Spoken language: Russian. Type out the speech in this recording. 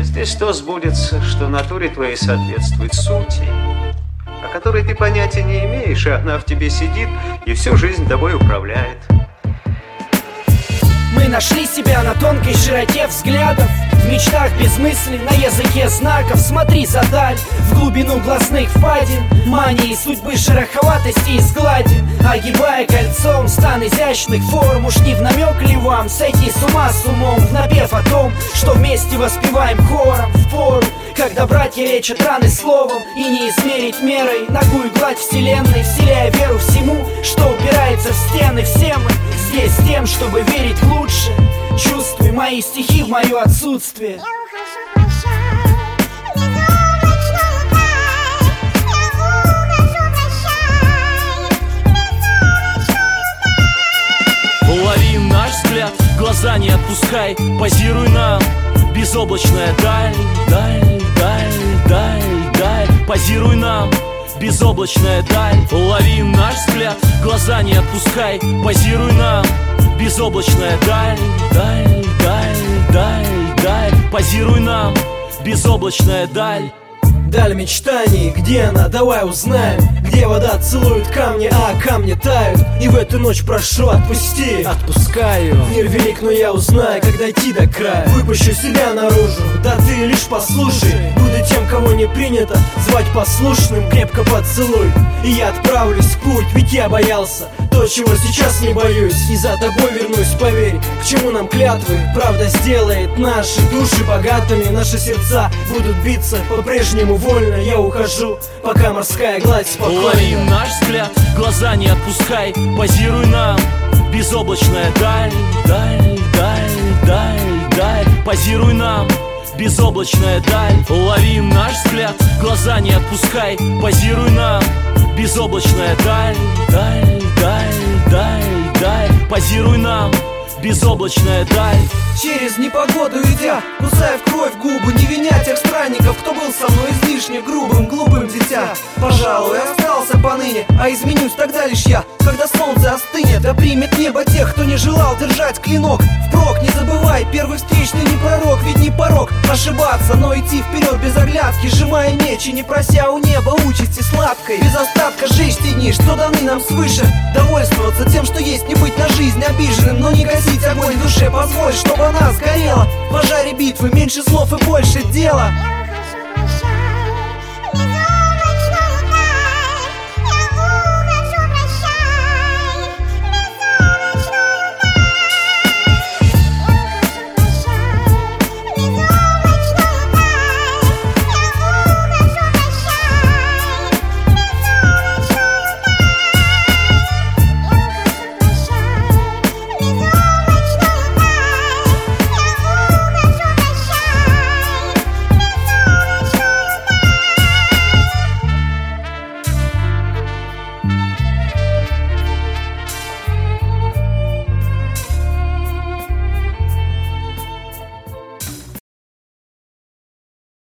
Здесь то сбудется, что натуре твоей соответствует сути, о которой ты понятия не имеешь, и она в тебе сидит и всю жизнь тобой управляет. Мы нашли себя на тонкой широте взглядов, в мечтах без мыслей, на языке знаков. Смотри задаль, в глубину глазных впадин, мании судьбы шероховатости и сглади. Огибая кольцом стан изящных форм, уж не в намек ли вам сойти с ума с умом, в напев о том, что вместе воспеваем хором в пору, когда братья лечат раны словом, и не измерить мерой ногую гладь вселенной, вселяя веру всему, что упирается в стены. Все мы здесь с тем, чтобы верить в лучшее. Чувствуй мои стихи в мое отсутствие. Лови наш взгляд, глаза не отпускай, позируй нам. Безоблачная даль, даль, даль, даль, даль. Позируй нам, безоблачная даль. Лови наш взгляд, глаза не отпускай, позируй нам. Безоблачная даль, даль, даль, даль, даль. Позируй нам, безоблачная даль. Даль мечтаний, где она, давай узнаем. Где вода целует камни, а камни тают. И в эту ночь прошу, отпусти. Отпускаю. Мир велик, но я узнаю, как дойти до края. Выпущу себя наружу, да ты лишь послушай. Буду тем, кого не принято звать послушным. Крепко поцелуй, и я отправлюсь в путь. Ведь я боялся то, чего сейчас не боюсь. И за тобой вернусь, поверь. К чему нам клятвы? Правда сделает наши души богатыми. Наши сердца будут биться по-прежнему вольно. Я ухожу, пока морская гладь спокойна. Лови наш взгляд, глаза не отпускай, позируй нам. Безоблачная даль, даль, даль, даль, даль. Позируй нам, безоблачная даль. Лови наш взгляд, глаза не отпускай, позируй нам. Безоблачная даль, даль, даль, даль, даль. Позируй нам, безоблачная даль. Через непогоду идя, кусая в кровь губы, не виня тех странников, кто был со мной излишне грубым, глупым дитя. Пожалуй, остался поныне, а изменюсь тогда лишь я, когда солнце остынет, да примет небо тех, кто не желал держать клинок впрок. Не забывай, первый встречный не пророк, ведь не порок ошибаться, но идти вперед без оглядки, сжимая меч и не прося у неба участи сладкой. Без остатка жечь те дни, что даны нам свыше, довольствоваться тем, что есть, не быть на жизнь обиженным, но не гасить огонь в душе, позволь, чтобы она сгорела в пожаре битвы, меньше слов и больше дела.